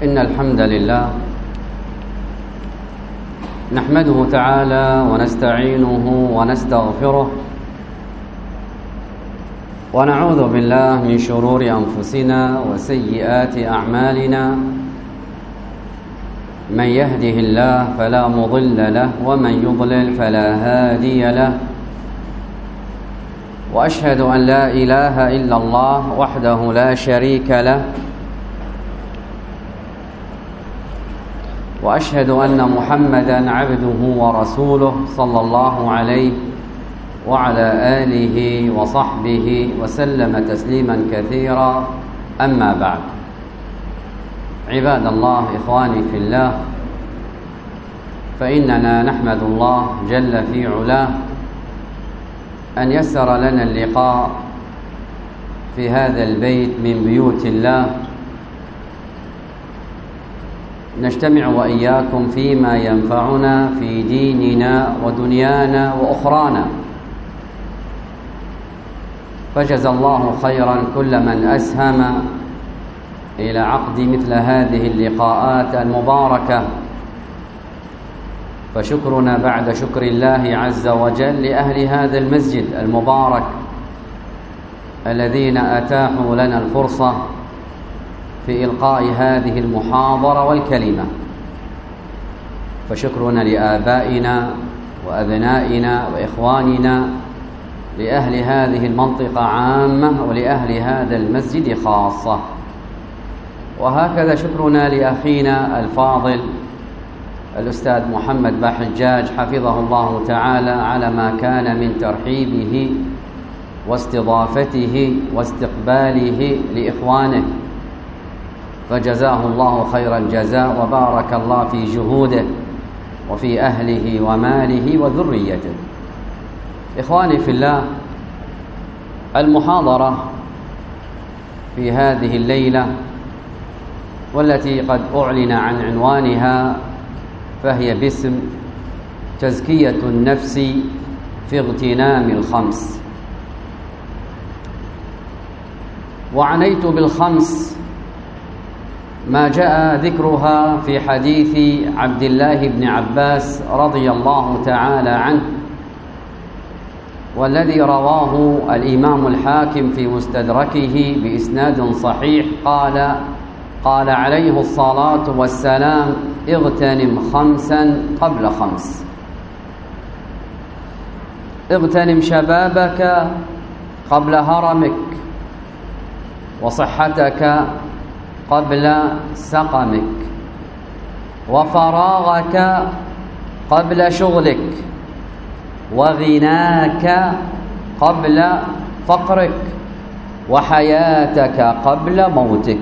إن الحمد لله نحمده تعالى ونستعينه ونستغفره ونعوذ بالله من شرور أنفسنا وسيئات أعمالنا. من يهده الله فلا مضل له ومن يضلل فلا هادي له، وأشهد أن لا إله إلا الله وحده لا شريك له، وأشهد أن محمدًا عبده ورسوله صلى الله عليه وعلى آله وصحبه وسلم تسليمًا كثيرا. أما بعد، عباد الله، إخواني في الله، فإننا نحمد الله جل في علاه أن يسر لنا اللقاء في هذا البيت من بيوت الله، نجتمع وإياكم فيما ينفعنا في ديننا ودنيانا وأخرانا. فجزى الله خيرا كل من أسهم إلى عقد مثل هذه اللقاءات المباركة، فشكرنا بعد شكر الله عز وجل لأهل هذا المسجد المبارك الذين أتاحوا لنا الفرصة في إلقاء هذه المحاضرة والكلمة. فشكرنا لآبائنا وأبنائنا وإخواننا، لأهل هذه المنطقة عامة ولأهل هذا المسجد خاصة. وهكذا شكرنا لأخينا الفاضل الأستاذ محمد باحجاج حفظه الله تعالى على ما كان من ترحيبه واستضافته واستقباله لإخوانه، فجزاه الله خير الجزاء وبارك الله في جهوده وفي أهله وماله وذريته. إخواني في الله، المحاضرة في هذه الليلة والتي قد أعلن عن عنوانها فهي باسم تزكية النفس في اغتنام الخمس. وعنيت بالخمس ما جاء ذكرها في حديث عبد الله بن عباس رضي الله تعالى عنه، والذي رواه الإمام الحاكم في مستدركه بإسناد صحيح. قال عليه الصلاة والسلام: اغتنم خمسا قبل خمس. اغتنم شبابك قبل هرمك، وصحتك قبل سقمك، وفراغك قبل شغلك، وغناك قبل فقرك، وحياتك قبل موتك.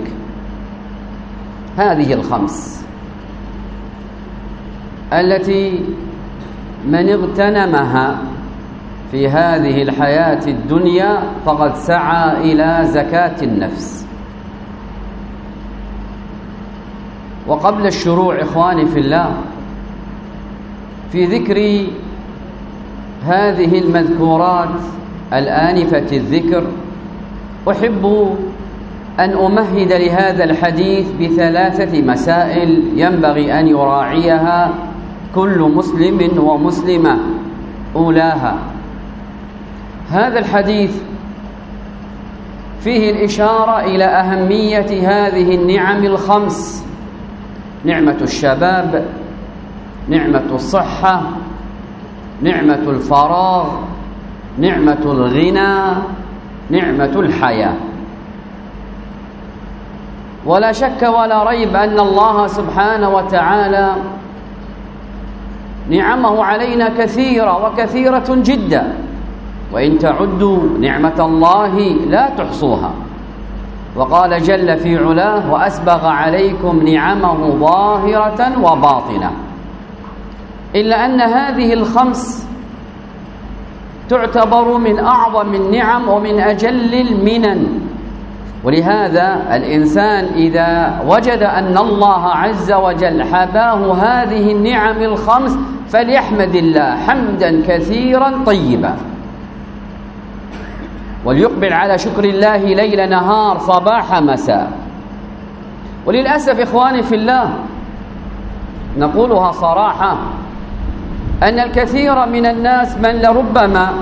هذه الخمس التي من اغتنمها في هذه الحياة الدنيا فقد سعى إلى زكاة النفس. وقبل الشروع إخواني في الله في ذكر هذه المذكورات الآنفة الذكر، أحب أن أمهد لهذا الحديث بثلاثة مسائل ينبغي أن يراعيها كل مسلم ومسلمة. أولاها، هذا الحديث فيه الإشارة إلى أهمية هذه النعم الخمس: نعمة الشباب، نعمة الصحة، نعمة الفراغ، نعمة الغنى، نعمة الحياة. ولا شك ولا ريب أن الله سبحانه وتعالى نعمه علينا كثيرة وكثيرة جدا، وإن تعدوا نعمة الله لا تحصوها. وقال جل في علاه: وأسبغ عليكم نعمه ظاهرة وباطنة. إلا أن هذه الخمس تعتبر من أعظم النعم ومن أجل المنن. ولهذا الإنسان إذا وجد أن الله عز وجل حباه هذه النعم الخمس فليحمد الله حمدا كثيرا طيبا، وليقبل على شكر الله ليل نهار صباح مساء. وللأسف إخواني في الله نقولها صراحة أن الكثير من الناس من لربما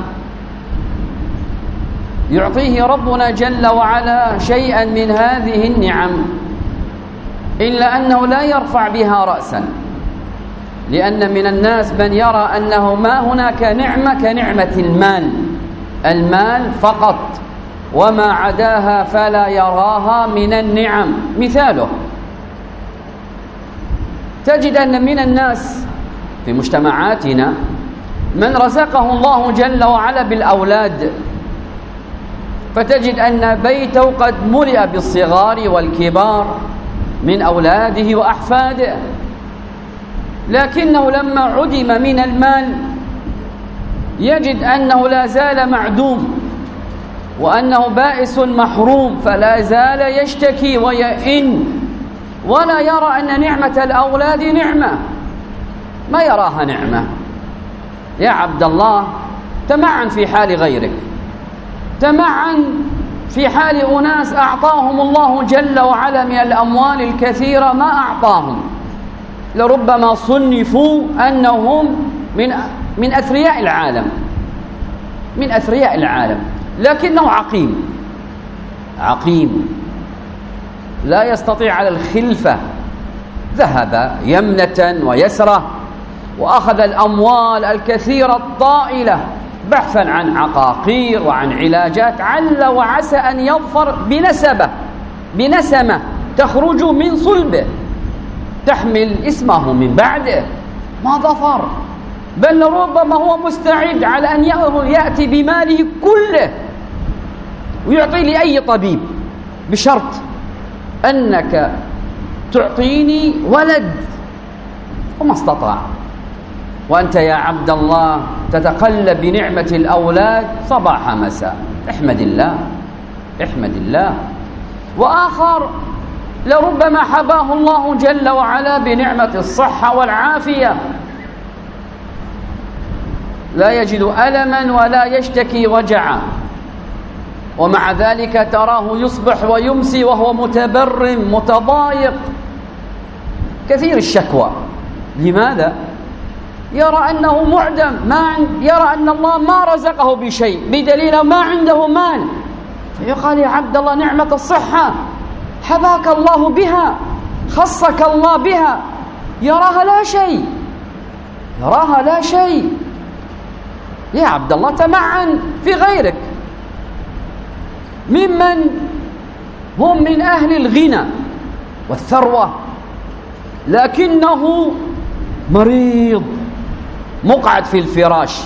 يعطيه ربنا جل وعلا شيئا من هذه النعم إلا أنه لا يرفع بها رأسا، لأن من الناس من يرى أنه ما هناك نعمة كنعمة المال فقط، وما عداها فلا يراها من النعم. مثاله تجد أن من الناس في مجتمعاتنا من رزقه الله جل وعلا بالأولاد، فتجد أن بيته قد ملئ بالصغار والكبار من أولاده وأحفاده، لكنه لما عدم من المال يجد أنه لا زال معدوم، وأنه بائس محروم، فلا زال يشتكي ويئن، ولا يرى أن نعمة الأولاد نعمة، ما يراها نعمة. يا عبد الله، تمعن في حال غيرك، تمعن في حال أناس أعطاهم الله جل وعلا من الأموال الكثيرة ما أعطاهم، لربما صنفوا أنهم من أثرياء العالم، من أثرياء العالم، لكنه عقيم لا يستطيع على الخلفة، ذهب يمنة ويسرة وأخذ الأموال الكثيرة الطائلة بحثا عن عقاقير وعن علاجات، عل وعسى أن يظفر بنسمة تخرج من صلبه تحمل اسمه من بعده، ما ظفر، بل ربما هو مستعد على أن يأتي بماله كله ويعطي لأي طبيب بشرط أنك تعطيني ولد، وما استطاع. وأنت يا عبد الله تتقلب بنعمة الأولاد صباح مساء، احمد الله. وآخر لربما حباه الله جل وعلا بنعمة الصحة والعافية، لا يجد ألما ولا يشتكي وجعا، ومع ذلك تراه يصبح ويمسي وهو متبرم متضايق كثير الشكوى. لماذا؟ يرى أنه معدم، يرى أن الله ما رزقه بشيء، بدليل ما عنده مال، فيقال يا عبد الله نعمة الصحة حباك الله بها، خصك الله بها، يراها لا شيء. يا عبد الله تمعن في غيرك ممن هم من أهل الغنى والثروة، لكنه مريض مقعد في الفراش،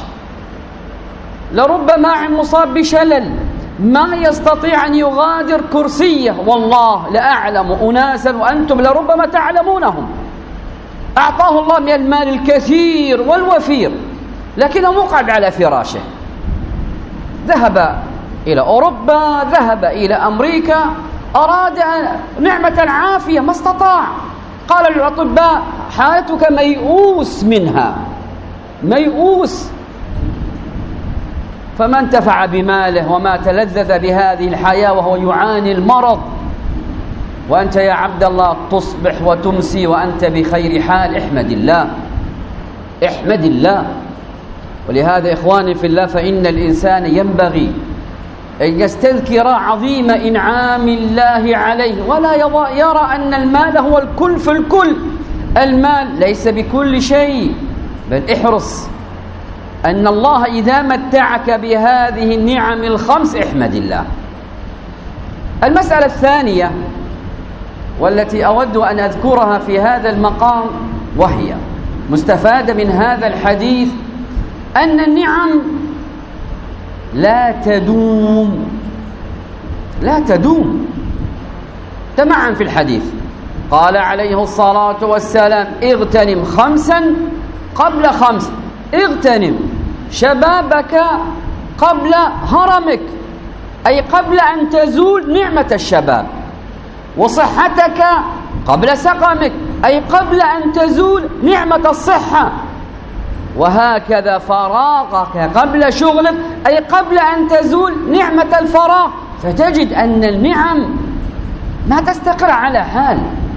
لربما مصاب بشلل ما يستطيع أن يغادر كرسيه. والله لأعلم أناسا وأنتم لربما تعلمونهم أعطاه الله من المال الكثير والوفير، لكنه مقعد على فراشه، ذهب إلى أوروبا، ذهب إلى أمريكا، أراد نعمة العافية ما استطاع. قال الأطباء حالتك ميؤوس منها، ميؤوس. فما انتفع بماله وما تلذذ بهذه الحياة وهو يعاني المرض، وأنت يا عبد الله تصبح وتمسي وأنت بخير حال. احمد الله. ولهذا إخواني في الله فإن الإنسان ينبغي أن يستذكر عظيم إنعام الله عليه، ولا يرى أن المال هو الكل في الكل. المال ليس بكل شيء، بل احرص أن الله إذا متعك بهذه النعم الخمس احمد الله. المسألة الثانية والتي أود أن أذكرها في هذا المقام، وهي مستفادة من هذا الحديث، أن النعم لا تدوم. تمعن في الحديث قال عليه الصلاة والسلام اغتنم 5 قبل 5، اغتنم شبابك قبل هرمك، أي قبل أن تزول نعمة الشباب، وصحتك قبل سقمك، أي قبل أن تزول نعمة الصحة، وهكذا فراغك قبل شغلك، أي قبل أن تزول نعمة الفراغ. فتجد أن النعم ما تستقر على حال،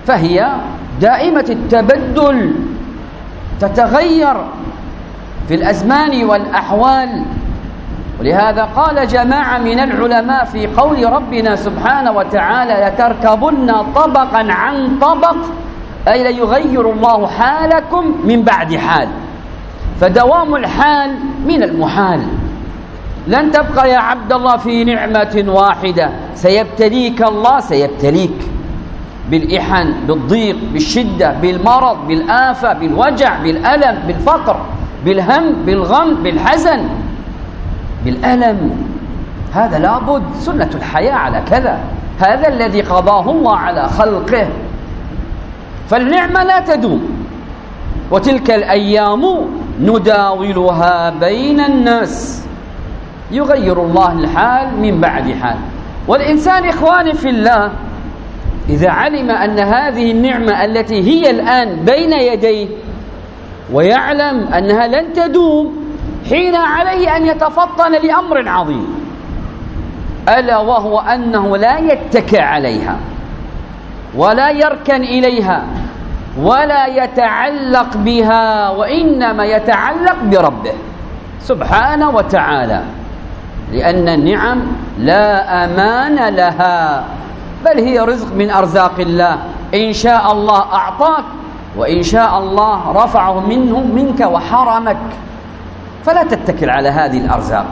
فهي دائمة التبدل، تتغير في الأزمان والأحوال. ولهذا قال جماعة من العلماء في قول ربنا سبحانه وتعالى: لتركبن طبقا عن طبق، أي ليغير الله حالكم من بعد حال. فدوام الحال من المحال، لن تبقى يا عبد الله في نعمة واحدة، سيبتليك الله، سيبتليك بالإحن، بالضيق، بالشدة، بالمرض، بالآفة، بالوجع، بالألم، بالفقر، بالهم، بالغم، بالحزن، بالألم. هذا لابد، سنة الحياة على كذا، هذا الذي قضاه الله على خلقه. فالنعمة لا تدوم، وتلك الأيام نداولها بين الناس، يغير الله الحال من بعد حال. والإنسان إخواني في الله إذا علم أن هذه النعمة التي هي الآن بين يديه ويعلم أنها لن تدوم، حين عليه أن يتفطن لأمر عظيم، ألا وهو أنه لا يتكئ عليها ولا يركن إليها ولا يتعلق بها، وإنما يتعلق بربه سبحانه وتعالى، لأن النعم لا أمان لها، بل هي رزق من أرزاق الله، إن شاء الله أعطاك، وإن شاء الله رفعه منك وحرمك، فلا تتكل على هذه الأرزاق.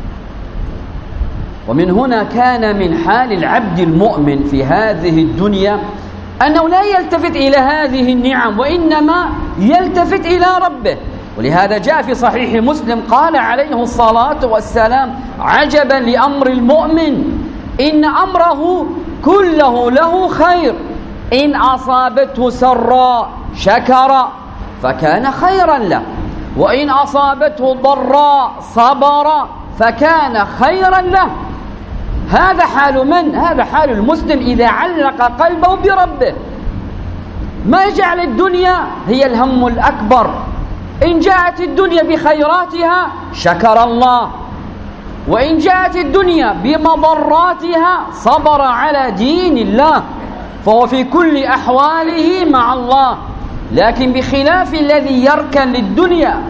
ومن هنا كان من حال العبد المؤمن في هذه الدنيا أنه لا يلتفت إلى هذه النعم، وإنما يلتفت إلى ربه. ولهذا جاء في صحيح مسلم قال عليه الصلاة والسلام: عجبا لأمر المؤمن، إن أمره كله له خير، إن أصابته سراء شكر فكان خيرا له، وإن أصابته ضراء صبر فكان خيرا له. هذا حال من؟ هذا حال المسلم إذا علق قلبه بربه، ما يجعل الدنيا هي الهم الأكبر. إن جاءت الدنيا بخيراتها شكر الله، وإن جاءت الدنيا بمضراتها صبر على دين الله، فهو في كل أحواله مع الله. لكن بخلاف الذي يركن للدنيا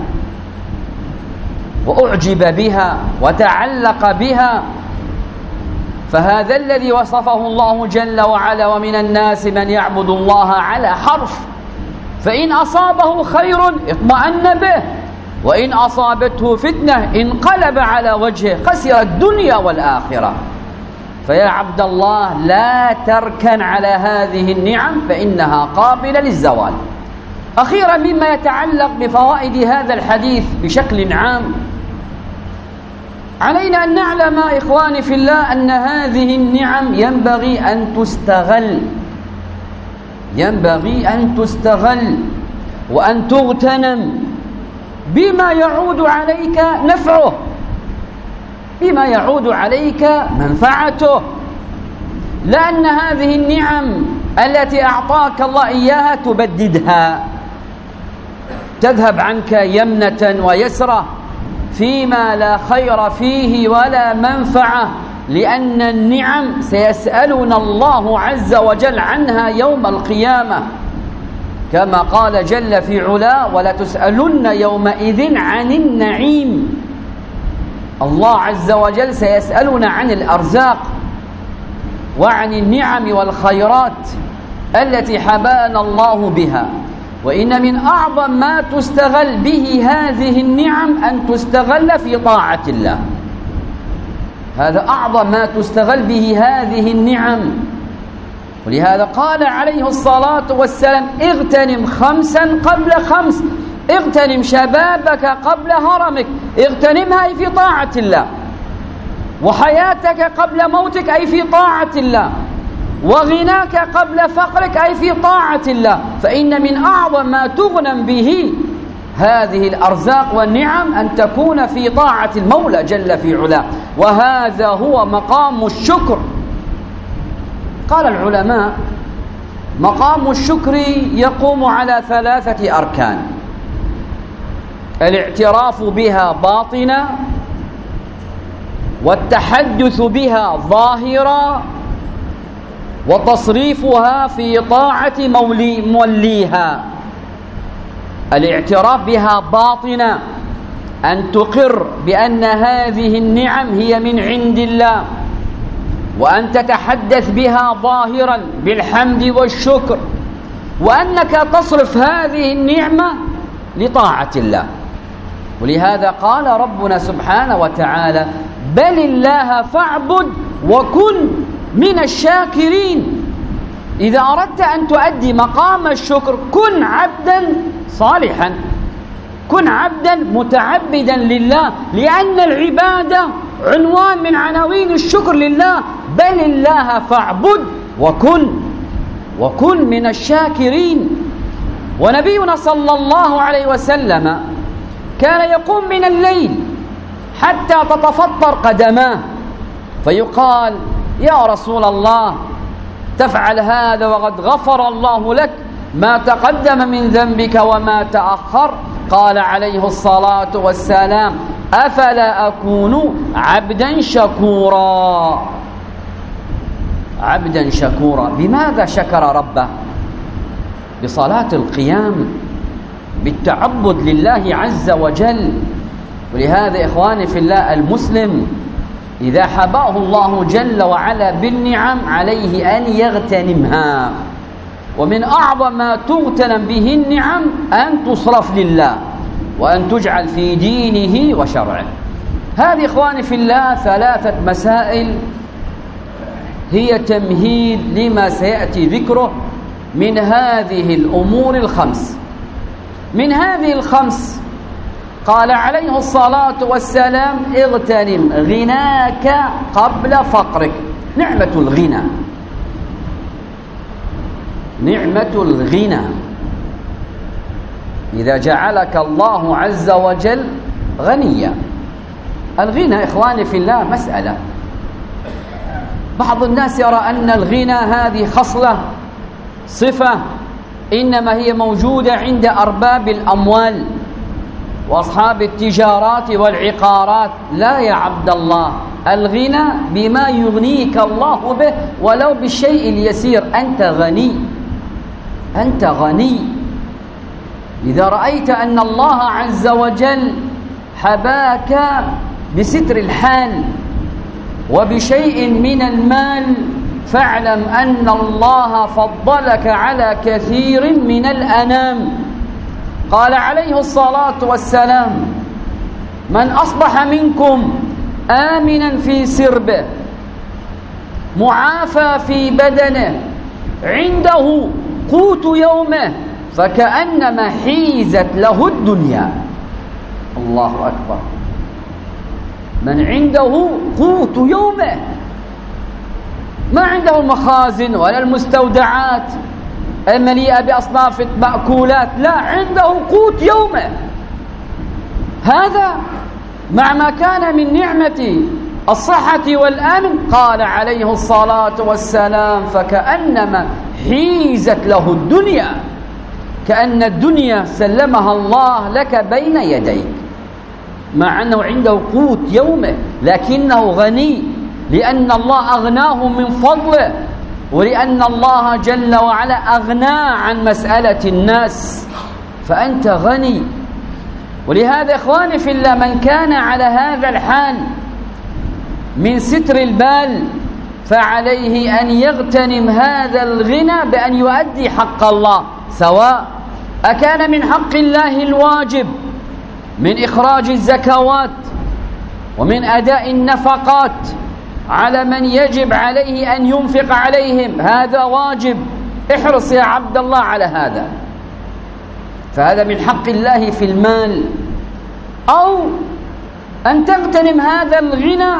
وأعجب بها وتعلق بها، فهذا الذي وصفه الله جل وعلا: ومن الناس من يعبد الله على حرف، فإن أصابه خير اطمأن به، وإن أصابته فتنة انقلب على وجهه، خسر الدنيا والآخرة. فيا عبد الله لا تركن على هذه النعم، فإنها قابلة للزوال. أخيرا مما يتعلق بفوائد هذا الحديث بشكل عام، علينا أن نعلم إخواني في الله أن هذه النعم ينبغي أن تستغل، ينبغي أن تستغل وأن تغتنم بما يعود عليك نفعه، بما يعود عليك منفعته. لأن هذه النعم التي أعطاك الله إياها تبددها، تذهب عنك يمنة ويسرة فيما لا خير فيه ولا منفعة، لأن النعم سيسألنا الله عز وجل عنها يوم القيامة، كما قال جل في علاه: ولتسألن يومئذ عن النعيم. الله عز وجل سيسألنا عن الأرزاق وعن النعم والخيرات التي حبانا الله بها. وإن من أعظم ما تستغل به هذه النعم أن تستغل في طاعة الله، هذا أعظم ما تستغل به هذه النعم. ولهذا قال عليه الصلاة والسلام: اغتنم 5 قبل 5، اغتنم شبابك قبل هرمك، اغتنمها أي في طاعة الله، وحياتك قبل موتك أي في طاعة الله، وغناك قبل فقرك أي في طاعة الله. فإن من أعظم ما تغنم به هذه الأرزاق والنعم أن تكون في طاعة المولى جل في علاه، وهذا هو مقام الشكر. قال العلماء: مقام الشكر يقوم على 3 أركان: الاعتراف بها باطنا، والتحدث بها ظاهرا، وتصريفها في طاعة موليها. الاعتراف بها باطنا، أن تقر بأن هذه النعم هي من عند الله، وأن تتحدث بها ظاهرا بالحمد والشكر، وأنك تصرف هذه النعمة لطاعة الله. ولهذا قال ربنا سبحانه وتعالى: بل الله فاعبد وكن من الشاكرين. إذا أردت أن تؤدي مقام الشكر كن عبدا صالحا، كن عبدا متعبدا لله، لأن العبادة عنوان من عناوين الشكر لله. بل الله فاعبد وكن من الشاكرين. ونبينا صلى الله عليه وسلم كان يقوم من الليل حتى تتفطر قدماه، فيقال: يا رسول الله، تفعل هذا وقد غفر الله لك ما تقدم من ذنبك وما تأخر؟ قال عليه الصلاة والسلام: أفلا أكون عبدا شكورا. عبدا شكورا. بماذا شكر ربه؟ بصلاة القيام، بالتعبد لله عز وجل. ولهذا إخواني في الله، المسلم إذا حباه الله جل وعلا بالنعم عليه أن يغتنمها. ومن أعظم ما تغتنم به النعم أن تصرف لله، وأن تجعل في دينه وشرعه. هذه إخواني في الله 3 مسائل هي تمهيد لما سيأتي ذكره من هذه الأمور ال5. من هذه ال5 قال عليه الصلاة والسلام: اغتنم غناك قبل فقرك. نعمة الغنى، نعمة الغنى. إذا جعلك الله عز وجل غنيا. الغنى إخواني في الله مسألة. بعض الناس يرى أن الغنى هذه خصلة، صفة، إنما هي موجودة عند أرباب الأموال وأصحاب التجارات والعقارات. لا يا عبد الله، الغنى بما يغنيك الله به ولو بالشيء اليسير. أنت غني، أنت غني. إذا رأيت أن الله عز وجل حباك بستر الحال وبشيء من المال، فاعلم أن الله فضلك على كثير من الأنام. قال عليه الصلاة والسلام: من أصبح منكم آمنا في سربه معافى في بدنه عنده قوت يومه فكأنما حيزت له الدنيا. الله أكبر. من عنده قوت يومه، ما عنده المخازن ولا المستودعات المليئة بأصناف المأكولات، لا، عنده قوت يومه. هذا مع ما كان من نعمة الصحة والأمن، قال عليه الصلاة والسلام: فكأنما حيزت له الدنيا، كأن الدنيا سلمها الله لك بين يديك. مع أنه عنده قوت يومه لكنه غني، لأن الله أغناه من فضله، ولأن الله جل وعلا أغناه عن مسألة الناس، فأنت غني. ولهذا إخواني في الله، من كان على هذا الحال من ستر البال فعليه أن يغتنم هذا الغنى بأن يؤدي حق الله، سواء أكان من حق الله الواجب من إخراج الزكوات ومن أداء النفقات على من يجب عليه أن ينفق عليهم، هذا واجب، احرص يا عبد الله على هذا، فهذا من حق الله في المال. أو أن تغتنم هذا الغنى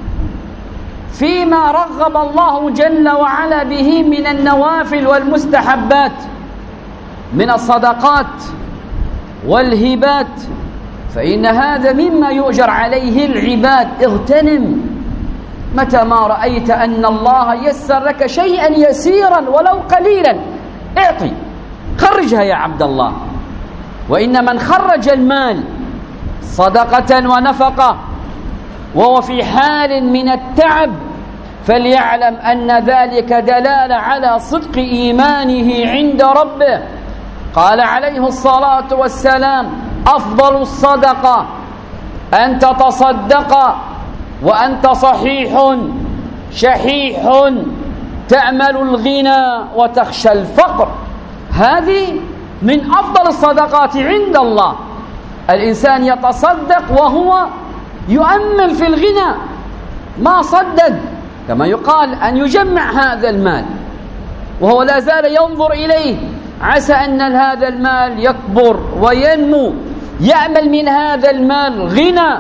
فيما رغب الله جل وعلا به من النوافل والمستحبات من الصدقات والهبات، فإن هذا مما يؤجر عليه العباد. اغتنم متى ما رأيت أن الله يسر لك شيئا يسيرا ولو قليلا، اعطي، خرجها يا عبد الله. وإن من خرج المال صدقة ونفقة وهو في حال من التعب فليعلم أن ذلك دلالة على صدق إيمانه عند ربه. قال عليه الصلاة والسلام: أفضل الصدقة أن تتصدق وأنت صحيح شحيح تأمل الغنى وتخشى الفقر. هذه من أفضل الصدقات عند الله. الإنسان يتصدق وهو يؤمل في الغنى، ما صدد، كما يقال أن يجمع هذا المال وهو لا زال ينظر إليه، عسى أن هذا المال يكبر وينمو، يأمل من هذا المال غنى،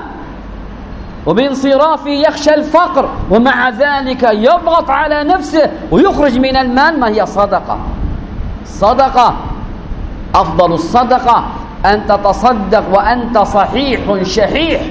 وبانصرافه يخشى الفقر، ومع ذلك يضغط على نفسه ويخرج من المال ما هي صدقة. صدقة أفضل الصدقة أن تتصدق وأنت صحيح شحيح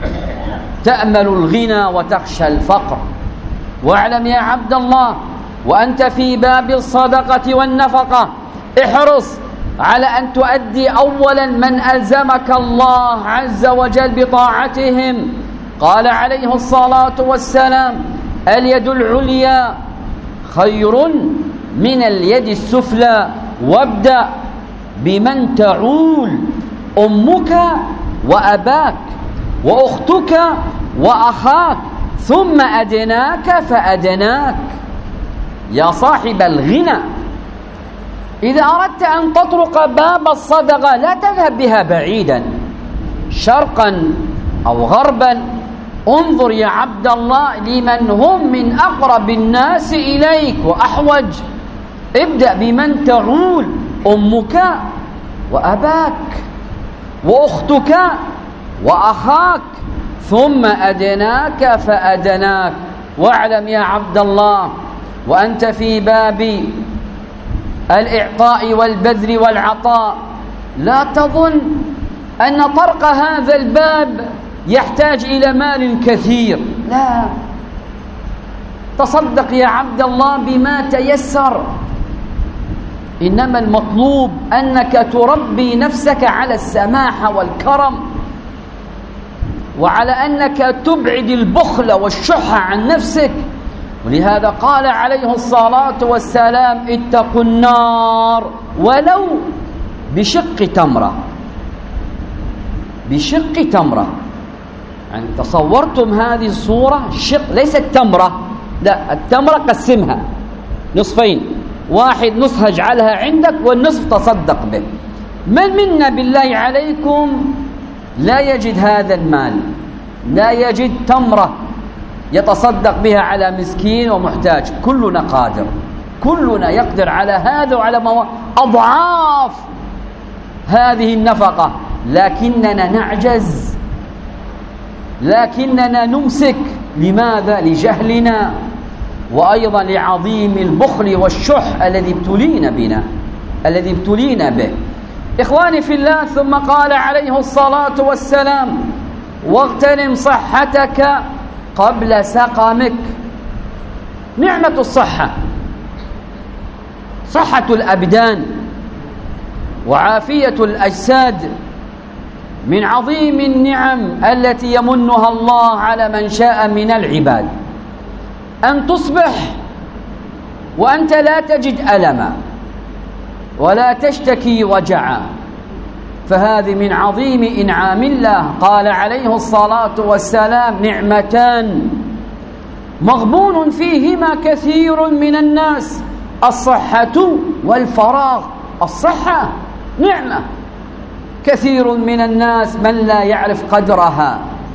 تأمل الغنى وتخشى الفقر. واعلم يا عبد الله وأنت في باب الصدقة والنفقة، احرص على أن تؤدي أولا من ألزمك الله عز وجل بطاعتهم. قال عليه الصلاة والسلام: اليد العليا خير من اليد السفلى، وابدأ بمن تعول، أمك وأباك وأختك وأخاك، ثم أدناك فأدناك. يا صاحب الغنى، إذا أردت أن تطرق باب الصدقة لا تذهب بها بعيدا شرقا أو غربا، انظر يا عبد الله لمن هم من أقرب الناس إليك وأحوج. ابدأ بمن تعول، أمك وأباك وأختك وأخاك، ثم أدناك فأدناك. واعلم يا عبد الله وأنت في باب الإعطاء والبذل والعطاء، لا تظن أن طرق هذا الباب يحتاج إلى مال كثير، لا، تصدق يا عبد الله بما تيسر. إنما المطلوب أنك تربي نفسك على السماحة والكرم، وعلى أنك تبعد البخل والشح عن نفسك. ولهذا قال عليه الصلاة والسلام: اتقوا النار ولو بشق تمرة. بشق تمرة، يعني تصورتم هذه الصورة؟ شق ليست تمرة، لا، التمرة قسمها نصفين، واحد نصف اجعلها عندك والنصف تصدق به. من منا بالله عليكم لا يجد هذا المال، لا يجد تمرة يتصدق بها على مسكين ومحتاج؟ كلنا قادر، كلنا يقدر على هذا وعلى أضعاف هذه النفقة، لكننا نعجز، لكننا نمسك. لماذا؟ لجهلنا، وأيضا لعظيم البخل والشح الذي ابتلينا به. إخواني في الله، ثم قال عليه الصلاة والسلام: واغتنم صحتك قبل سقمك. نعمة الصحة، صحة الأبدان وعافية الأجساد من عظيم النعم التي يمنها الله على من شاء من العباد. أن تصبح وأنت لا تجد ألما ولا تشتكي وجعا، فهذه من عظيم إنعام الله. قال عليه الصلاة والسلام: نعمتان مغبون فيهما كثير من الناس، الصحة والفراغ. الصحة نعمة، كثير من الناس من لا يعرف قدرها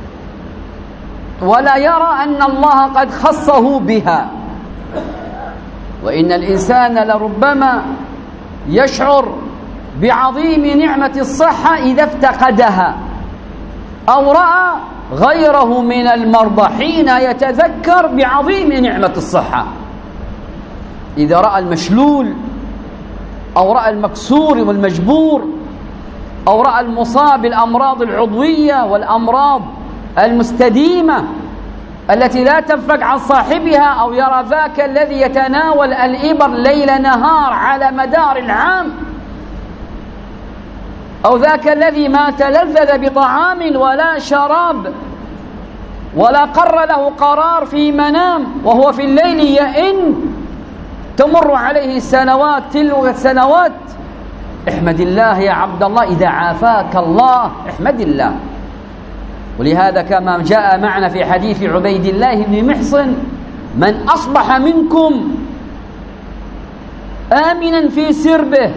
ولا يرى أن الله قد خصه بها. وإن الإنسان لربما يشعر بعظيم نعمة الصحة إذا افتقدها أو رأى غيره من المرضى حين يتذكر بعظيم نعمة الصحة. إذا رأى المشلول أو رأى المكسور والمجبور أو رأى المصاب بالأمراض العضوية والأمراض المستديمة التي لا تنفك عن صاحبها، أو يرى ذاك الذي يتناول الإبر ليل نهار على مدار العام، أو ذاك الذي ما تلذذ بطعام ولا شراب ولا قر له قرار في منام وهو في الليل يئن تمر عليه السنوات تلو السنوات. احمد الله يا عبد الله إذا عافاك الله، احمد الله. ولهذا كما جاء معنا في حديث عبيد الله بن محصن: من أصبح منكم آمنا في سربه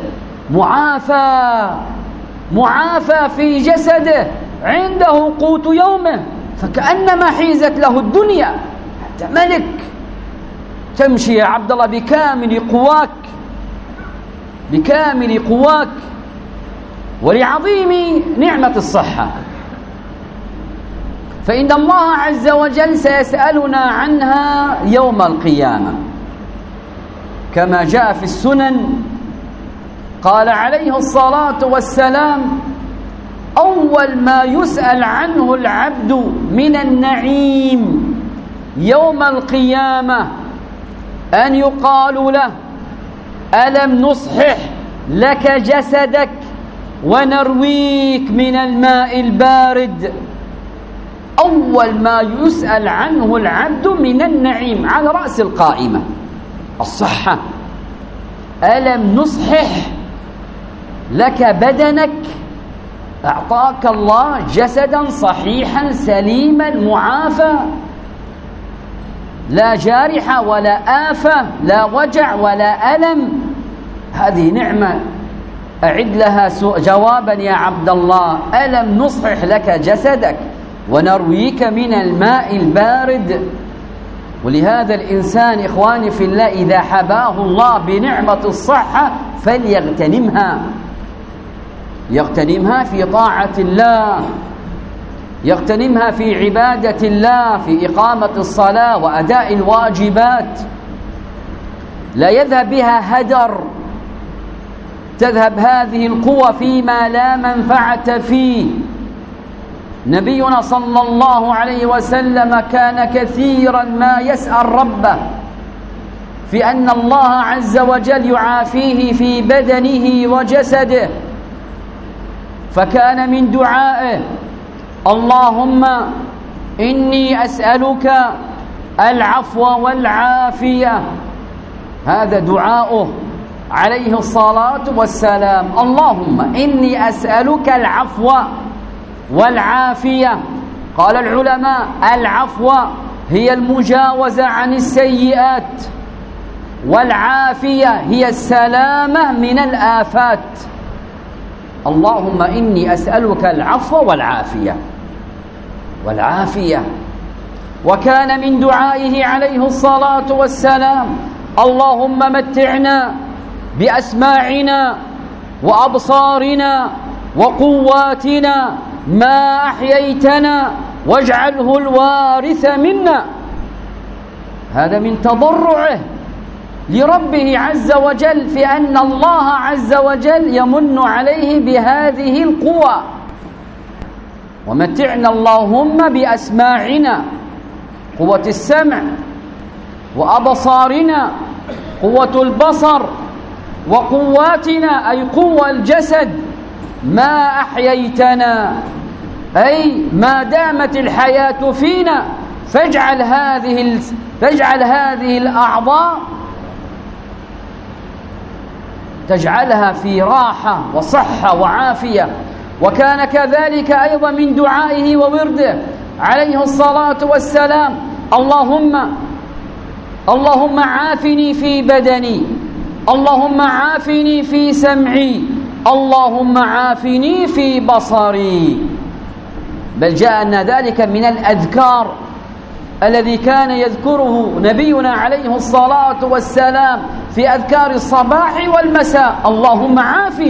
معافى في جسده عنده قوت يومه فكأنما حيزت له الدنيا. أنت ملك تمشي يا عبد الله بكامل قواك ولعظيم نعمة الصحة، فإن الله عز وجل سيسألنا عنها يوم القيامة كما جاء في السنن. قال عليه الصلاة والسلام: أول ما يسأل عنه العبد من النعيم يوم القيامة أن يقال له: ألم نصحح لك جسدك ونرويك من الماء البارد. أول ما يسأل عنه العبد من النعيم على رأس القائمة الصحة. ألم نصحح لك بدنك، أعطاك الله جسدا صحيحا سليما معافى، لا جارحة ولا آفة، لا وجع ولا ألم. هذه نعمة أعد لها جوابا يا عبد الله: ألم نصحح لك جسدك ونرويك من الماء البارد. ولهذا الإنسان إخواني في الله إذا حباه الله بنعمة الصحة يغتنمها في طاعة الله، يغتنمها في عبادة الله، في إقامة الصلاة وأداء الواجبات، لا يذهب بها هدر، تذهب هذه القوة فيما لا منفعة فيه. نبينا صلى الله عليه وسلم كان كثيرا ما يسأل ربه في أن الله عز وجل يعافيه في بدنه وجسده، فكان من دعائه: اللهم إني أسألك العفو والعافية. هذا دعاؤه عليه الصلاة والسلام: اللهم إني أسألك العفو والعافية. قال العلماء: العفو هي المجاوزة عن السيئات، والعافية هي السلامة من الآفات. اللهم إني أسألك العفو والعافية. وكان من دعائه عليه الصلاة والسلام: اللهم متعنا بأسماعنا وأبصارنا وقواتنا ما أحييتنا واجعله الوارث منا. هذا من تضرعه لربه عز وجل في أن الله عز وجل يمن عليه بهذه القوى. ومتعنا اللهم بأسماعنا، قوة السمع، وأبصارنا، قوة البصر، وقواتنا أي قوة الجسد ما أحييتنا، أي ما دامت الحياة فينا، فاجعل هذه الأعضاء تجعلها في راحة وصحة وعافية. وكان كذلك أيضا من دعائه وورده عليه الصلاة والسلام: اللهم عافني في بدني، اللهم عافني في سمعي، اللهم عافني في بصري. بل جاء أن ذلك من الأذكار الذي كان يذكره نبينا عليه الصلاة والسلام في أذكار الصباح والمساء: اللهم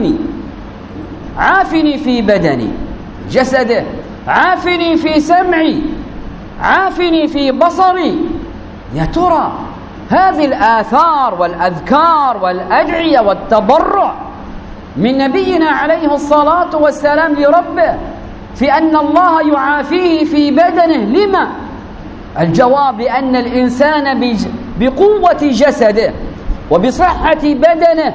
عافني في بدني جسده، عافني في سمعي، عافني في بصري. يا ترى هذه الآثار والأذكار والأدعية والتضرع من نبينا عليه الصلاة والسلام لربه في أن الله يعافيه في بدنه، لما؟ الجواب بأن الإنسان بقوة جسده وبصحة بدنه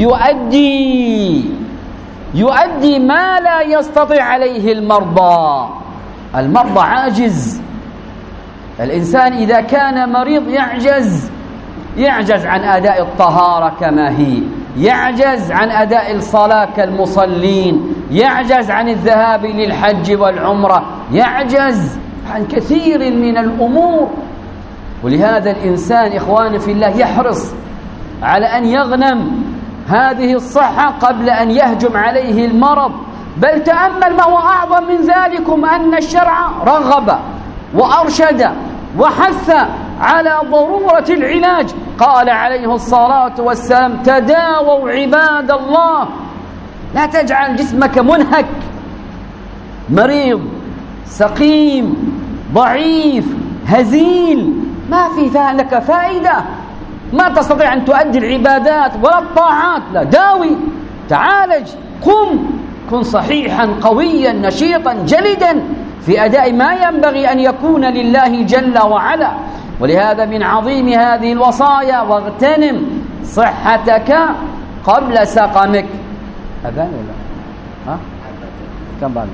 يؤدي ما لا يستطيع عليه المرضى. المرضى عاجز، الإنسان إذا كان مريض يعجز عن أداء الطهارة كما هي، يعجز عن أداء الصلاة كالمصلين، يعجز عن الذهاب للحج والعمرة، يعجز عن كثير من الأمور. ولهذا الإنسان إخواني في الله يحرص على أن يغنم هذه الصحة قبل أن يهجم عليه المرض. بل تأمل ما هو أعظم من ذلكم، أن الشرع رغب وأرشد وحث على ضرورة العلاج. قال عليه الصلاة والسلام: تداووا عباد الله، لا تجعل جسمك منهك، مريض سقيم ضعيف هزيل، ما في ذلك فائدة، ما تستطيع أن تؤدي العبادات ولا الطاعات. لا، داوي، تعالج، قم، كن صحيحا قويا نشيطا جلدا في أداء ما ينبغي أن يكون لله جل وعلا. ولهذا من عظيم هذه الوصايا: واغتنم صحتك قبل سقمك. أذان ولا ها؟ كم بعد؟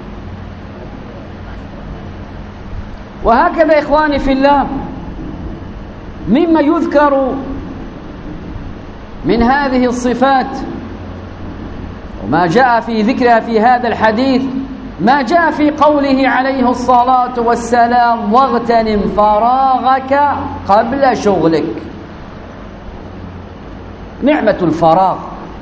وهكذا إخواني في الله، مما يذكر من هذه الصفات وما جاء في ذكرها في هذا الحديث ما جاء في قوله عليه الصلاة والسلام: واغتنم فراغك قبل شغلك. نعمة الفراغ،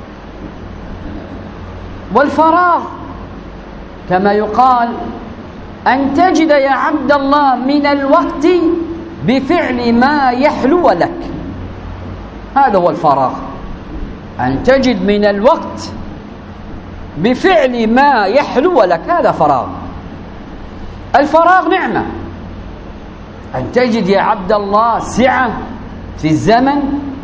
والفراغ كما يقال أن تجد يا عبد الله من الوقت بفعل ما يحلو لك. هذا هو الفراغ، أن تجد من الوقت بفعل ما يحلو لك، هذا فراغ. الفراغ نعمة، أن تجد يا عبد الله سعة في الزمن،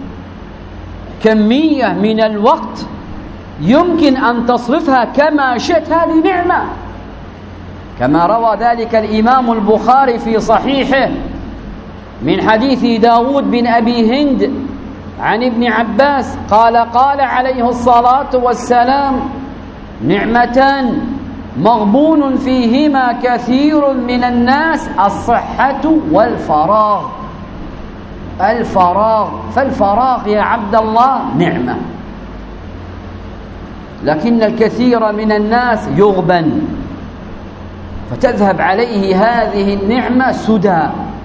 كمية من الوقت يمكن أن تصرفها كما شئت، هذه نعمة. كما روى ذلك الإمام البخاري في صحيحه من حديث داود بن أبي هند عن ابن عباس قال: قال عليه الصلاة والسلام: نعمتان مغبون فيهما كثير من الناس، الصحة والفراغ. الفراغ، فالفراغ يا عبد الله نعمة، لكن الكثير من الناس يغبن فتذهب عليه هذه النعمة سدى.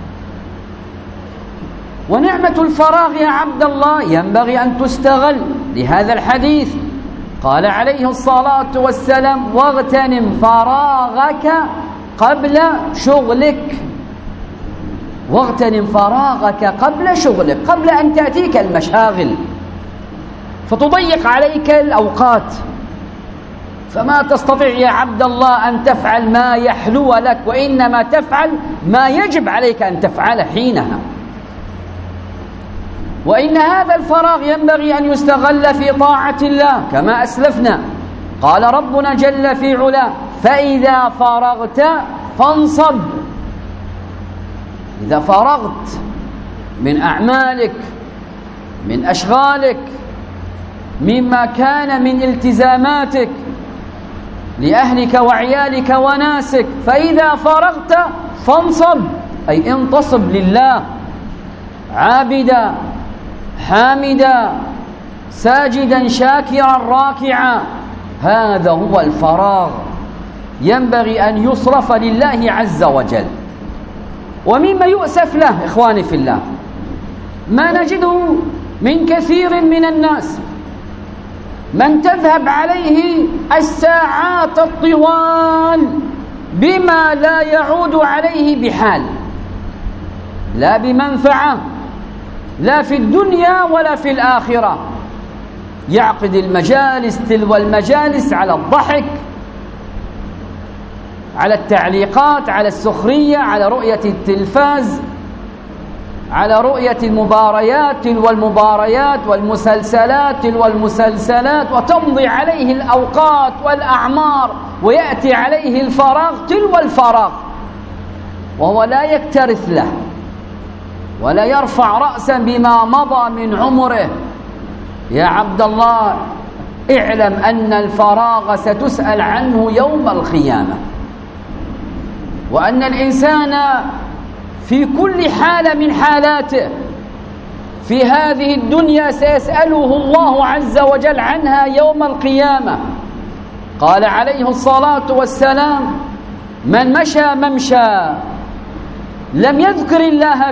ونعمة الفراغ يا عبد الله ينبغي أن تستغل، لهذا الحديث قال عليه الصلاة والسلام: واغتنم فراغك قبل شغلك. واغتنم فراغك قبل شغلك، قبل أن تأتيك المشاغل فتضيق عليك الأوقات، فما تستطيع يا عبد الله أن تفعل ما يحلو لك، وإنما تفعل ما يجب عليك أن تفعله حينها. وإن هذا الفراغ ينبغي أن يستغل في طاعة الله كما أسلفنا. قال ربنا جل في علاه: فإذا فرغت فانصب. إذا فرغت من أعمالك، من أشغالك، مما كان من التزاماتك لأهلك وعيالك وناسك، فإذا فرغت فانصب، أي انتصب لله، عابدا حامدا ساجدا شاكرا راكعا. هذا هو الفراغ، ينبغي أن يصرف لله عز وجل. ومما يؤسف له إخواني في الله ما نجده من كثير من الناس، من تذهب عليه الساعات الطوال بما لا يعود عليه بحال، لا بمنفعة، لا في الدنيا ولا في الآخرة. يعقد المجالس تلو المجالس على الضحك، على التعليقات، على السخرية، على رؤية التلفاز، على رؤية المباريات تلو المباريات والمسلسلات تلو المسلسلات، وتمضي عليه الأوقات والأعمار، ويأتي عليه الفراغ تلو الفراغ، وهو لا يكترث له ولا يرفع رأسا بما مضى من عمره. يا عبد الله اعلم أن الفراغ ستسأل عنه يوم القيامة، وأن الإنسان في كل حالة من حالاته في هذه الدنيا سيسأله الله عز وجل عنها يوم القيامة. قال عليه الصلاة والسلام: من مشى ممشى لم يذكر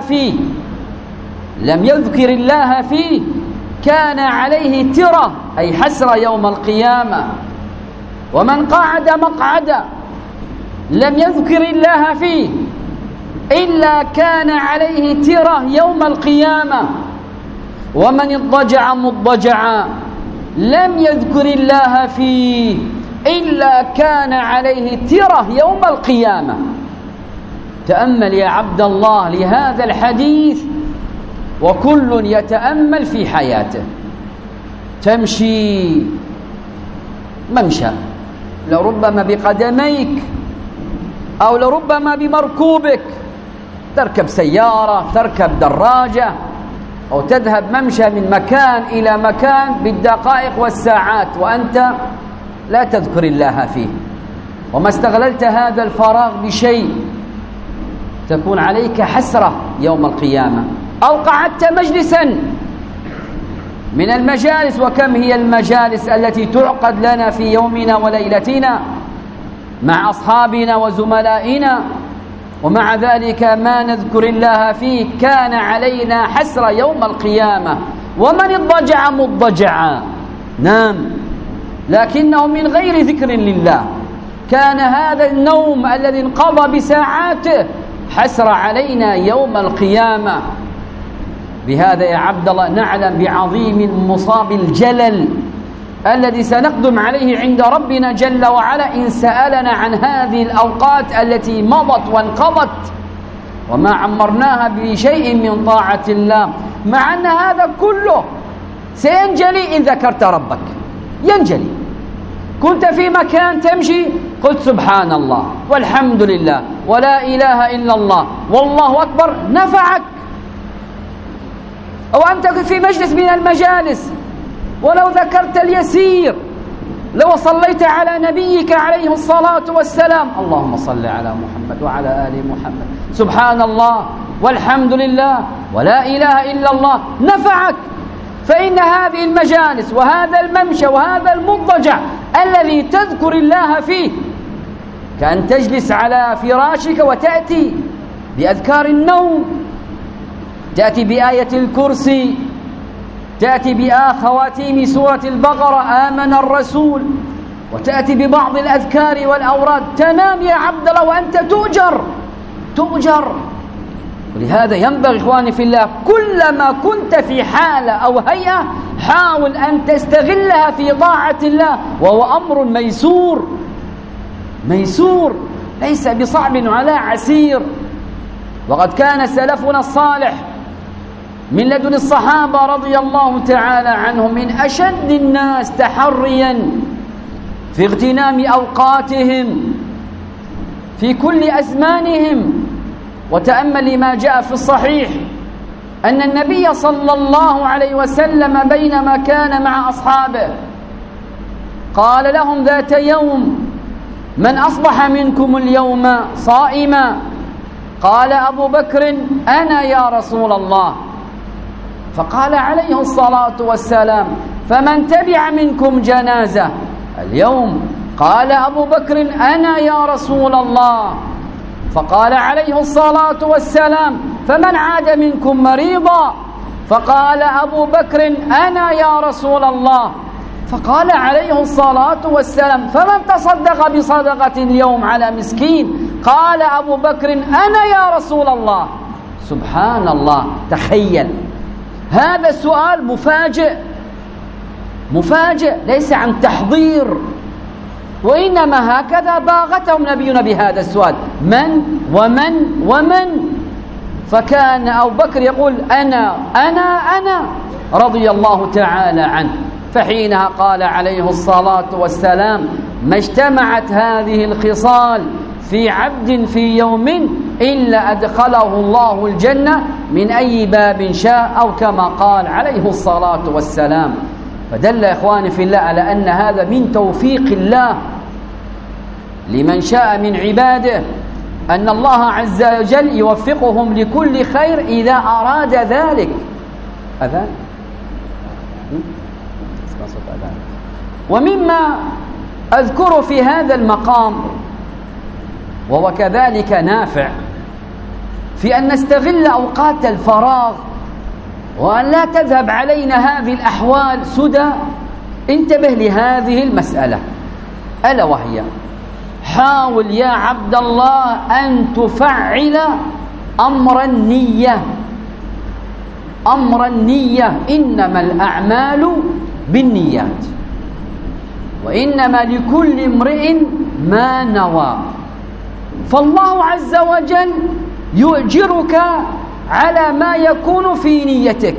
الله فيه كان عليه ترة، أي حسرة يوم القيامة. ومن قعد مقعدا لم يذكر الله فيه إلا كان عليه ترة يوم القيامة. ومن اضطجع مضطجعا لم يذكر الله فيه إلا كان عليه ترة يوم القيامة. تأمل يا عبد الله لهذا الحديث، وكل يتأمل في حياته. تمشي ممشى لربما بقدميك أو لربما بمركوبك، تركب سيارة، تركب دراجة، أو تذهب ممشى من مكان إلى مكان بالدقائق والساعات وأنت لا تذكر الله فيه، وما استغللت هذا الفراغ بشيء تكون عليك حسرة يوم القيامة. أو قعدت مجلسا من المجالس، وكم هي المجالس التي تعقد لنا في يومنا وليلتنا مع أصحابنا وزملائنا، ومع ذلك ما نذكر الله فيه كان علينا حسرة يوم القيامة. ومن اضطجع مضطجعا نام لكنه من غير ذكر لله، كان هذا النوم الذي انقضى بساعاته حسرة علينا يوم القيامة. بهذا يا عبد الله نعلم بعظيم المصاب الجلل الذي سنقدم عليه عند ربنا جل وعلا إن سألنا عن هذه الأوقات التي مضت وانقضت وما عمرناها بشيء من طاعة الله، مع أن هذا كله سينجلي إن ذكرت ربك. ينجلي. كنت في مكان تمشي قلت سبحان الله والحمد لله ولا إله إلا الله والله أكبر، نفعك. أو أنت في مجلس من المجالس ولو ذكرت اليسير، لو صليت على نبيك عليه الصلاة والسلام اللهم صل على محمد وعلى آل محمد، سبحان الله والحمد لله ولا إله إلا الله، نفعك. فإن هذه المجالس وهذا الممشى وهذا المضطجع الذي تذكر الله فيه كأن تجلس على فراشك وتأتي بأذكار النوم، تأتي بآية الكرسي، تأتي بخواتيم سورة البقرة آمن الرسول، وتأتي ببعض الأذكار والأوراد، تنام يا عبد الله وأنت تؤجر. ولهذا ينبغي إخواني في الله كلما كنت في حالة أو هيئة حاول أن تستغلها في طاعة الله، وهو أمر ميسور ليس بصعب ولا عسير. وقد كان سلفنا الصالح من لدن الصحابة رضي الله تعالى عنهم من أشد الناس تحريا في اغتنام أوقاتهم في كل أزمانهم. وتأمل ما جاء في الصحيح أن النبي صلى الله عليه وسلم بينما كان مع أصحابه قال لهم ذات يوم: من أصبح منكم اليوم صائما؟ قال أبو بكر: أنا يا رسول الله. فقال عليه الصلاة والسلام: فمن تبع منكم جنازة اليوم؟ قال أبو بكر: أنا يا رسول الله. فقال عليه الصلاة والسلام: فمن عاد منكم مريضا؟ فقال أبو بكر: أنا يا رسول الله. فقال عليه الصلاة والسلام: فمن تصدق بصدقة اليوم على مسكين؟ قال أبو بكر: أنا يا رسول الله. سبحان الله. تخيل هذا السؤال مفاجئ ليس عن تحضير، وإنما هكذا باغتهم نبينا بهذا السؤال: من ومن. فكان أبو بكر يقول: أنا رضي الله تعالى عنه. فحينها قال عليه الصلاة والسلام: ما اجتمعت هذه الخصال في عبد في يوم إلا أدخله الله الجنة من أي باب شاء، أو كما قال عليه الصلاة والسلام. فدل إخواني في الله على أن هذا من توفيق الله لمن شاء من عباده أن الله عز وجل يوفقهم لكل خير إذا أراد ذلك. أذان؟ ومما أذكر في هذا المقام وهو كذلك نافع في أن نستغل أوقات الفراغ وأن لا تذهب علينا هذه الأحوال سدى. انتبه لهذه المسألة، ألا وهي: حاول يا عبد الله أن تفعل أمر النية. أمر النية، إنما الأعمال بالنيات وإنما لكل امرئ ما نوى. فالله عز وجل يؤجرك على ما يكون في نيتك،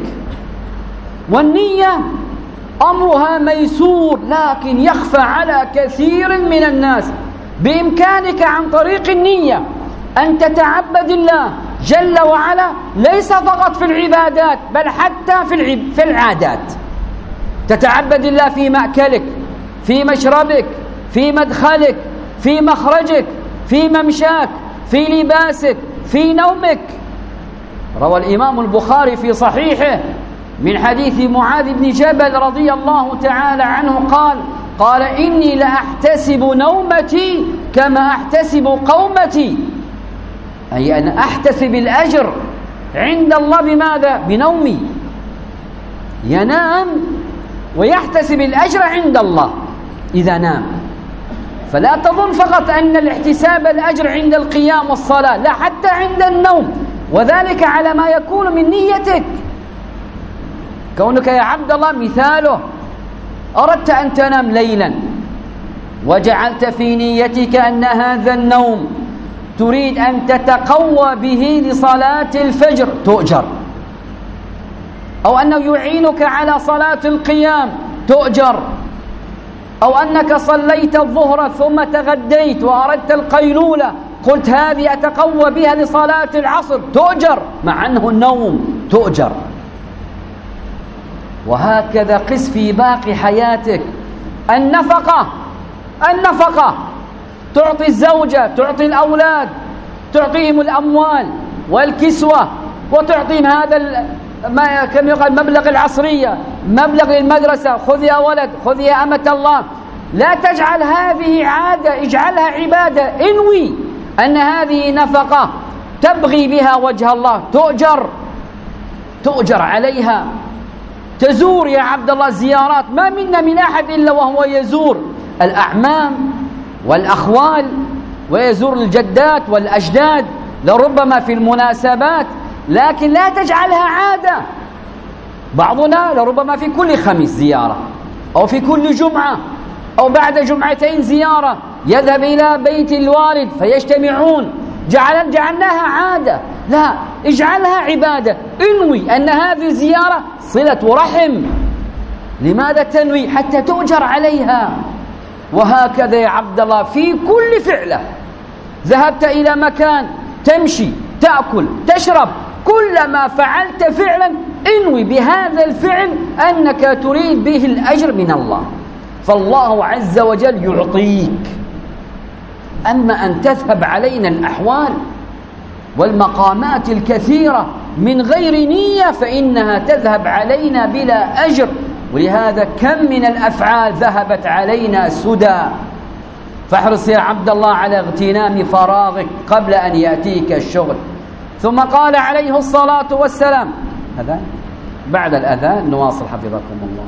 والنية أمرها ميسور لكن يخفى على كثير من الناس. بإمكانك عن طريق النية أن تتعبد الله جل وعلا، ليس فقط في العبادات بل حتى في العادات. تتعبد الله في مأكلك، في مشربك، في مدخلك، في مخرجك، في ممشاك، في لباسك، في نومك. روى الإمام البخاري في صحيحه من حديث معاذ بن جبل رضي الله تعالى عنه قال إني لأحتسب نومتي كما أحتسب قومتي، أي أن أحتسب الأجر عند الله بماذا؟ بنومي. ينام ويحتسب الأجر عند الله إذا نام. فلا تظن فقط أن الاحتساب الأجر عند القيام والصلاة، لا، حتى عند النوم، وذلك على ما يكون من نيتك. كونك يا عبد الله مثاله أردت أن تنام ليلا وجعلت في نيتك أن هذا النوم تريد أن تتقوى به لصلاة الفجر، تؤجر. أو أنه يعينك على صلاة القيام، تؤجر. أو أنك صليت الظهر ثم تغديت وأردت القيلولة، قلت هذه أتقوى بها لصلاة العصر، تؤجر، مع أنه النوم، تؤجر. وهكذا قس في باقي حياتك. النفقة تعطي الزوجة، تعطي الأولاد، تعطيهم الأموال والكسوة، وتعطيهم هذا ما كم يقال مبلغ العصرية، مبلغ المدرسة، خذ يا ولد، خذ يا أمة الله. لا تجعل هذه عادة، اجعلها عبادة. انوي أن هذه نفقة تبغي بها وجه الله، تؤجر عليها. تزور يا عبد الله زيارات، ما منا من أحد إلا وهو يزور الأعمام والأخوال، ويزور الجدات والأجداد لربما في المناسبات، لكن لا تجعلها عادة. بعضنا لربما في كل خميس زيارة، أو في كل جمعة، أو بعد جمعتين زيارة، يذهب إلى بيت الوالد فيجتمعون. جعلناها عادة، لا، اجعلها عبادة. انوي أن هذه الزيارة صلة رحم. لماذا تنوي؟ حتى تؤجر عليها. وهكذا يا عبد الله في كل فعلة. ذهبت إلى مكان تمشي، تأكل، تشرب، كلما فعلت فعلا انوي بهذا الفعل أنك تريد به الأجر من الله، فالله عز وجل يعطيك. أما أن تذهب علينا الأحوال والمقامات الكثيرة من غير نية فإنها تذهب علينا بلا أجر. ولهذا كم من الأفعال ذهبت علينا سدى. فاحرص يا عبد الله على اغتنام فراغك قبل أن يأتيك الشغل. ثم قال عليه الصلاة والسلام، أذان؟ بعد الأذان نواصل حفظكم الله.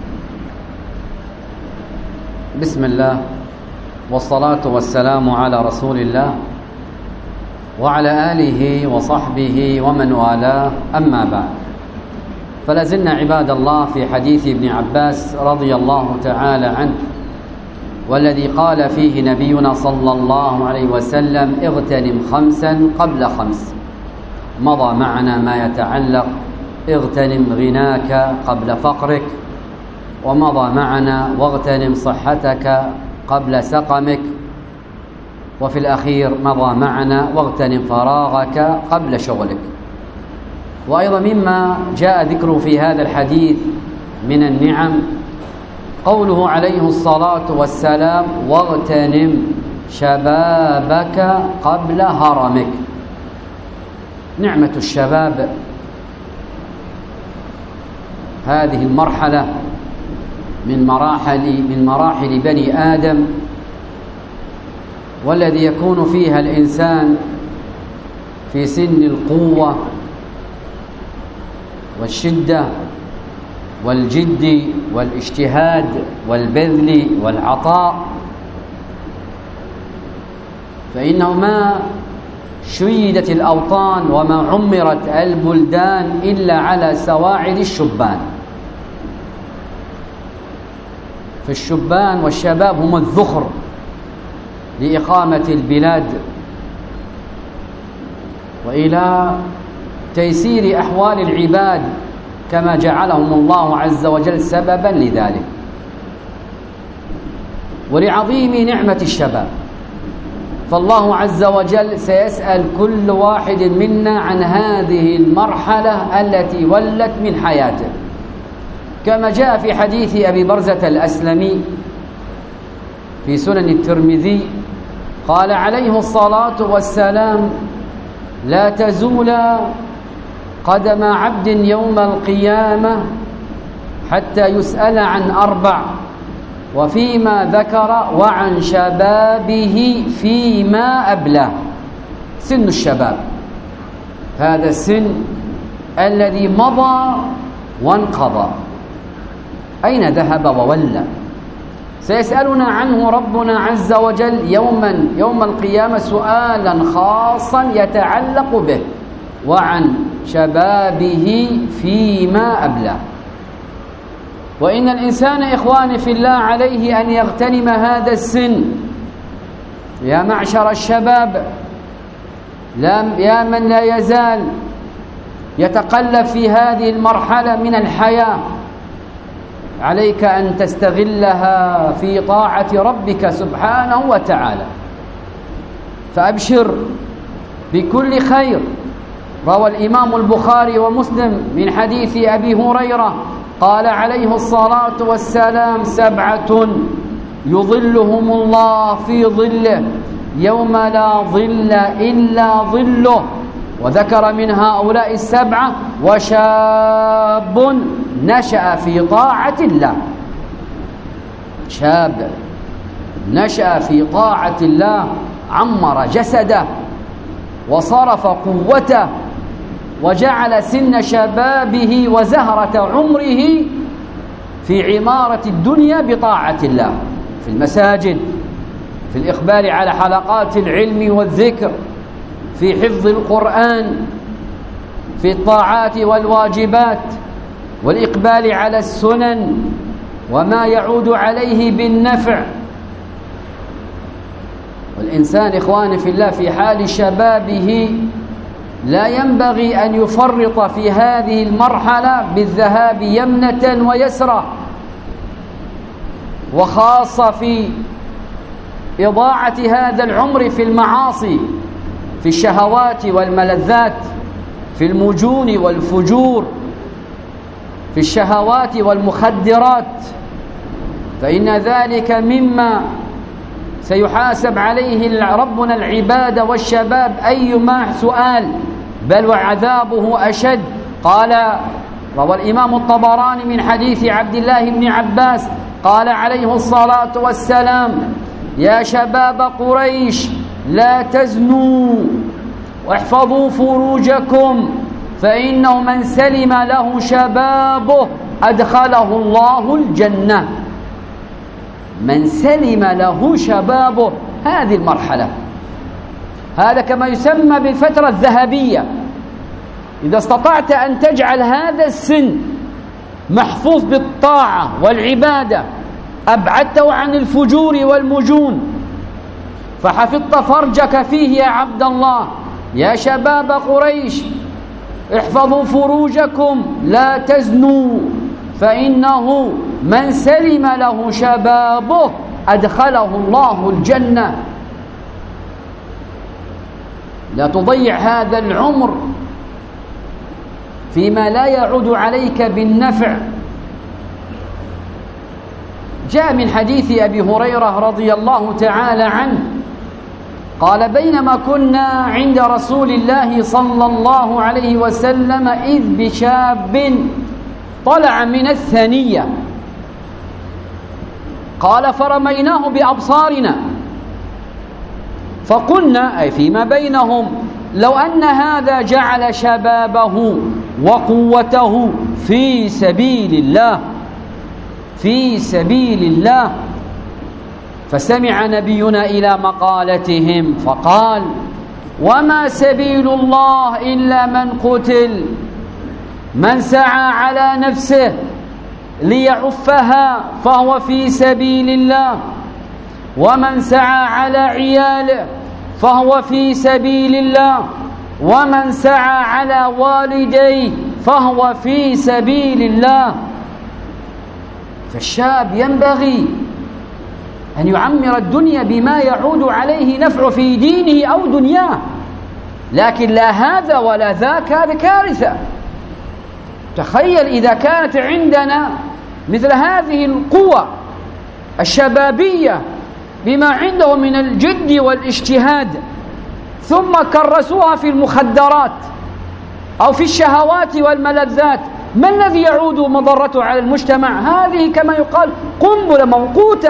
بسم الله والصلاة والسلام على رسول الله وعلى آله وصحبه ومن والاه، أما بعد. فلازلنا عباد الله في حديث ابن عباس رضي الله تعالى عنه، والذي قال فيه نبينا صلى الله عليه وسلم: اغتنم 5 قبل 5. مضى معنا ما يتعلق اغتنم غناك قبل فقرك، ومضى معنا واغتنم صحتك قبل سقمك، وفي الأخير مضى معنا واغتنم فراغك قبل شغلك. وأيضا مما جاء ذكره في هذا الحديث من النعم قوله عليه الصلاة والسلام: واغتنم شبابك قبل هرمك. نعمة الشباب هذه المرحلة من مراحل بني آدم، والذي يكون فيها الإنسان في سن القوة والشدة والجد والاجتهاد والبذل والعطاء، فإنه ما شيدت الأوطان وما عمرت البلدان إلا على سواعد الشبان. فالشبان والشباب هم الذخر لإقامة البلاد وإلى تيسير أحوال العباد، كما جعلهم الله عز وجل سببا لذلك. ولعظيم نعمة الشباب، فالله عز وجل سيسأل كل واحد منا عن هذه المرحلة التي ولت من حياته، كما جاء في حديث أبي برزة الأسلمي في سنن الترمذي قال عليه الصلاة والسلام: لا تزول قدم عبد يوم القيامة حتى يسأل عن أربع، وفيما ذكر وعن شبابه فيما أبلاه. سن الشباب هذا السن الذي مضى وانقضى، أين ذهب وولى؟ سيسألنا عنه ربنا عز وجل يوم القيامة سؤالا خاصا يتعلق به، وعن شبابه فيما أبلاه. وإن الإنسان إخواني في الله عليه أن يغتنم هذا السن. يا معشر الشباب، يا من لا يزال يتقلب في هذه المرحلة من الحياة، عليك أن تستغلها في طاعة ربك سبحانه وتعالى، فأبشر بكل خير. روى الإمام البخاري ومسلم من حديث أبي هريرة قال عليه الصلاة والسلام: 7 يظلهم الله في ظله يوم لا ظل إلا ظله. وذكر من هؤلاء 7: وشاب نشأ في طاعة الله. شاب نشأ في طاعة الله عمر جسده وصرف قوته وجعل سن شبابه وزهرة عمره في عمارة الدنيا بطاعة الله، في المساجد، في الإقبال على حلقات العلم والذكر، في حفظ القرآن، في الطاعات والواجبات، والإقبال على السنن وما يعود عليه بالنفع. والإنسان إخواني في الله في حال شبابه لا ينبغي أن يفرط في هذه المرحلة بالذهاب يمنة ويسرى، وخاصة في إضاعة هذا العمر في المعاصي، في الشهوات والملذات، في المجون والفجور، في الشهوات والمخدرات، فإن ذلك مما سيحاسب عليه ربنا العباد والشباب أيما سؤال، بل وعذابه أشد. قال روى الإمام الطبراني من حديث عبد الله بن عباس قال عليه الصلاة والسلام: يا شباب قريش لا تزنوا واحفظوا فروجكم، فإنه من سلم له شبابه أدخله الله الجنة. من سلم له شبابه، هذه المرحلة، هذا كما يسمى بالفترة الذهبية. إذا استطعت أن تجعل هذا السن محفوظ بالطاعة والعبادة، أبعدته عن الفجور والمجون، فحفظت فرجك فيه يا عبد الله. يا شباب قريش احفظوا فروجكم لا تزنوا، فإنه من سلم له شبابه أدخله الله الجنة. لا تضيع هذا العمر فيما لا يعود عليك بالنفع. جاء من حديث أبي هريرة رضي الله تعالى عنه قال بينما كنا عند رسول الله صلى الله عليه وسلم إذ بشاب طلع من الثنية، قال فرميناه بأبصارنا فقلنا أي فيما بينهم لو أن هذا جعل شبابه وقوته في سبيل الله في سبيل الله. فسمع نبينا إلى مقالتهم فقال وما سبيل الله إلا من قتل، من سعى على نفسه ليعفها فهو في سبيل الله، ومن سعى على عياله فهو في سبيل الله، ومن سعى على والديه فهو في سبيل الله. فالشاب ينبغي أن يعمر الدنيا بما يعود عليه نفع في دينه أو دنياه، لكن لا هذا ولا ذاك، هذا كارثة. تخيل إذا كانت عندنا مثل هذه القوة الشبابية بما عنده من الجد والاجتهاد، ثم كرسوها في المخدرات أو في الشهوات والملذات، ما الذي يعود مضرته على المجتمع؟ هذه كما يقال قنبلة موقوتة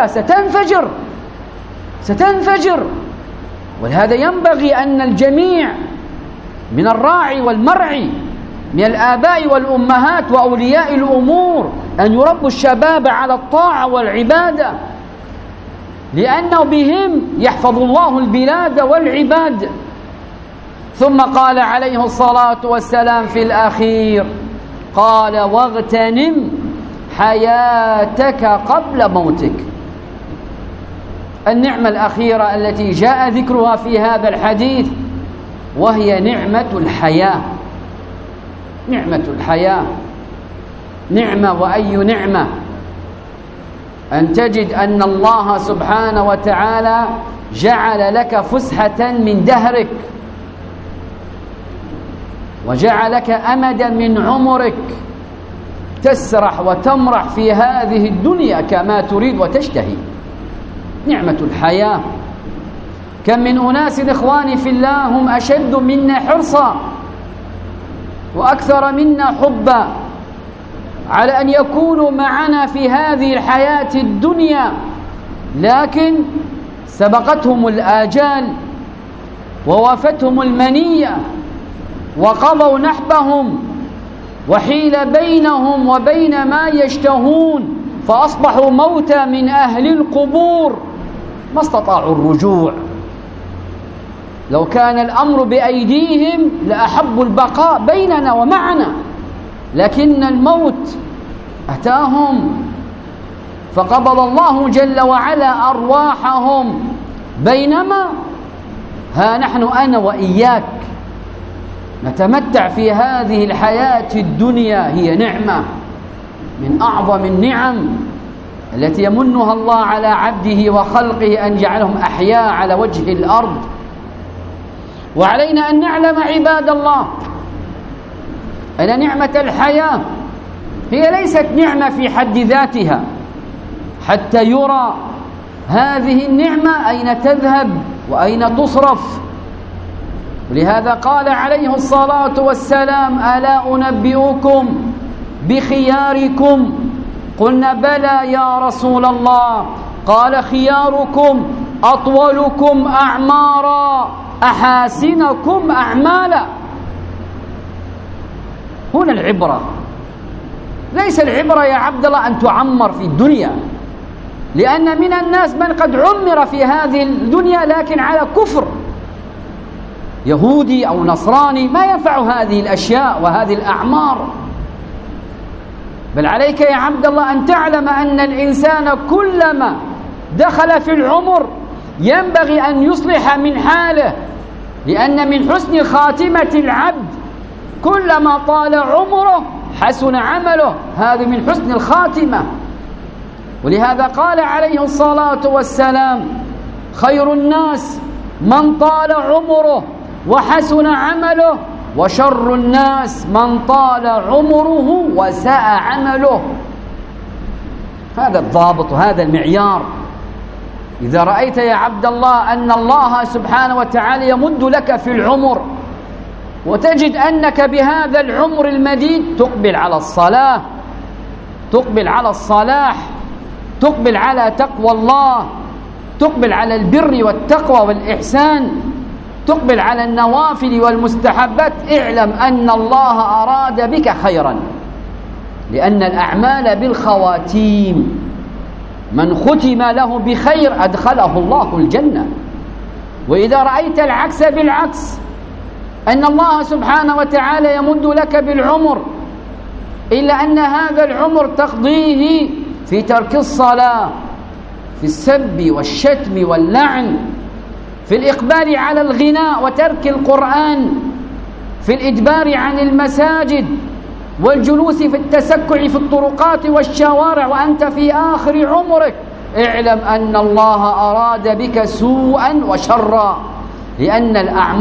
ستنفجر. ولهذا ينبغي أن الجميع من الراعي والمرعي من الآباء والأمهات وأولياء الأمور أن يربوا الشباب على الطاعة والعبادة، لأنه بهم يحفظ الله البلاد والعباد. ثم قال عليه الصلاة والسلام في الأخير قال واغتنم حياتك قبل موتك. النعمة الأخيرة التي جاء ذكرها في هذا الحديث وهي نعمة الحياة. نعمة الحياة نعمة، وأي نعمة أن تجد أن الله سبحانه وتعالى جعل لك فسحة من دهرك، وجعلك أمدا من عمرك تسرح وتمرح في هذه الدنيا كما تريد وتشتهي. نعمة الحياة. كم من أناس إخواني في الله هم أشد منا حرصا وأكثر منا حبا على أن يكونوا معنا في هذه الحياة الدنيا، لكن سبقتهم الآجال ووافتهم المنية وقضوا نحبهم، وحيل بينهم وبين ما يشتهون، فأصبحوا موتى من أهل القبور ما استطاعوا الرجوع. لو كان الأمر بأيديهم لأحبوا البقاء بيننا ومعنا، لكن الموت أتاهم فقبض الله جل وعلا أرواحهم، بينما ها نحن أنا وإياك نتمتع في هذه الحياة الدنيا. هي نعمة من أعظم النعم التي يمنها الله على عبده وخلقه أن جعلهم أحياء على وجه الأرض. وعلينا أن نعلم عباد الله أن نعمة الحياة هي ليست نعمة في حد ذاتها، حتى يرى هذه النعمة أين تذهب وأين تصرف. ولهذا قال عليه الصلاة والسلام ألا أنبئكم بخياركم؟ قلنا بلى يا رسول الله. قال خياركم أطولكم أعمارا أحاسنكم أعمالا. هنا العبرة، ليس العبرة يا عبد الله أن تعمر في الدنيا، لأن من الناس من قد عمر في هذه الدنيا لكن على كفر، يهودي أو نصراني، ما ينفع هذه الأشياء وهذه الأعمار. بل عليك يا عبد الله أن تعلم أن الإنسان كلما دخل في العمر ينبغي أن يصلح من حاله، لأن من حسن خاتمة العبد كلما طال عمره حسن عمله، هذا من حسن الخاتمة. ولهذا قال عليه الصلاة والسلام خير الناس من طال عمره وحسن عمله، وشر الناس من طال عمره وساء عمله. هذا الضابط وهذا المعيار. إذا رأيت يا عبد الله أن الله سبحانه وتعالى يمد لك في العمر، وتجد أنك بهذا العمر المديد تقبل على الصلاة، تقبل على الصلاح، تقبل على تقوى الله، تقبل على البر والتقوى والإحسان، تقبل على النوافل والمستحبات، اعلم أن الله أراد بك خيرا، لأن الأعمال بالخواتيم، من ختم له بخير أدخله الله الجنة. وإذا رأيت العكس بالعكس، أن الله سبحانه وتعالى يمد لك بالعمر، إلا أن هذا العمر تقضيه في ترك الصلاة، في السب والشتم واللعن، في الإقبال على الغناء وترك القرآن، في الإدبار عن المساجد والجلوس في التسكع في الطرقات والشوارع وأنت في آخر عمرك، اعلم أن الله أراد بك سوءا وشرا، لأن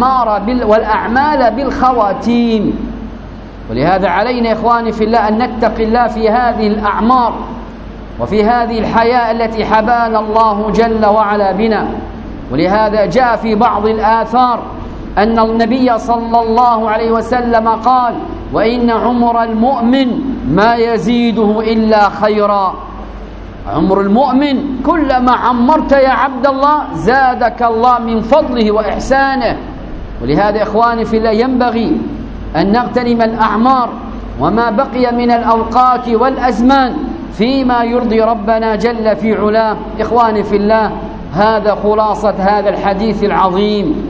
والأعمال بالخواتيم. ولهذا علينا إخواني في الله أن نتقي الله في هذه الأعمار وفي هذه الحياة التي حبانا الله جل وعلا بنا. ولهذا جاء في بعض الآثار أن النبي صلى الله عليه وسلم قال: وإن عمر المؤمن ما يزيده إلا خيرا. عمر المؤمن كلما عمرت يا عبد الله زادك الله من فضله وإحسانه. ولهذا إخواني في الله ينبغي أن نغتنم الأعمار وما بقي من الأوقات والأزمان فيما يرضي ربنا جل في علاه. إخواني في الله، هذا خلاصة هذا الحديث العظيم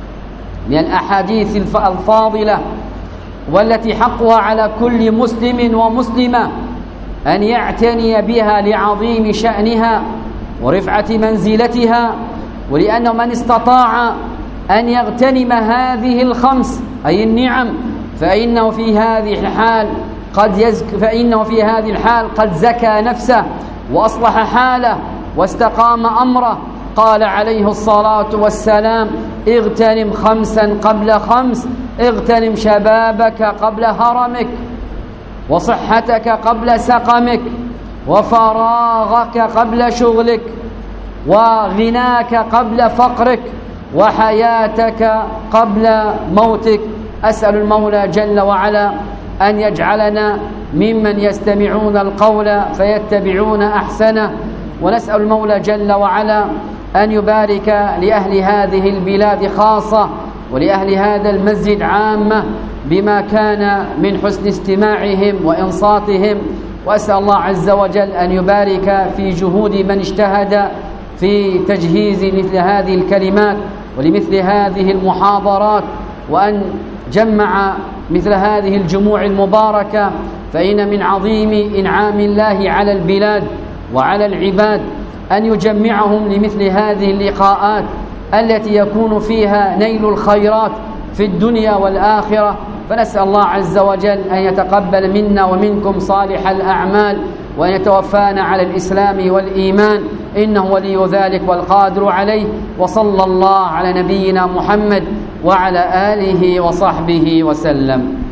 من الأحاديث الفاضلة، والتي حقها على كل مسلم ومسلمة أن يعتني بها لعظيم شأنها ورفعة منزلتها. ولأن من استطاع أن يغتنم هذه الخمس أي النعم فإنه في هذه الحال قد زكى نفسه وأصلح حاله واستقام أمره. قال عليه الصلاة والسلام: اغتنم خمسا قبل خمس، اغتنم شبابك قبل هرمك، وصحتك قبل سقمك، وفراغك قبل شغلك، وغناك قبل فقرك، وحياتك قبل موتك. أسأل المولى جل وعلا أن يجعلنا ممن يستمعون القول فيتبعون أحسنه، ونسأل المولى جل وعلا أن يبارك لأهل هذه البلاد خاصة ولأهل هذا المسجد عامة بما كان من حسن استماعهم وإنصاتهم. وأسأل الله عز وجل أن يبارك في جهود من اجتهد في تجهيز مثل هذه الكلمات ولمثل هذه المحاضرات، وأن جمع مثل هذه الجموع المباركة، فإن من عظيم إنعام الله على البلاد وعلى العباد أن يجمعهم لمثل هذه اللقاءات التي يكون فيها نيل الخيرات في الدنيا والآخرة. فنسأل الله عز وجل أن يتقبل منا ومنكم صالح الأعمال، وأن يتوفانا على الإسلام والإيمان، إنه ولي ذلك والقادر عليه. وصلى الله على نبينا محمد وعلى آله وصحبه وسلم.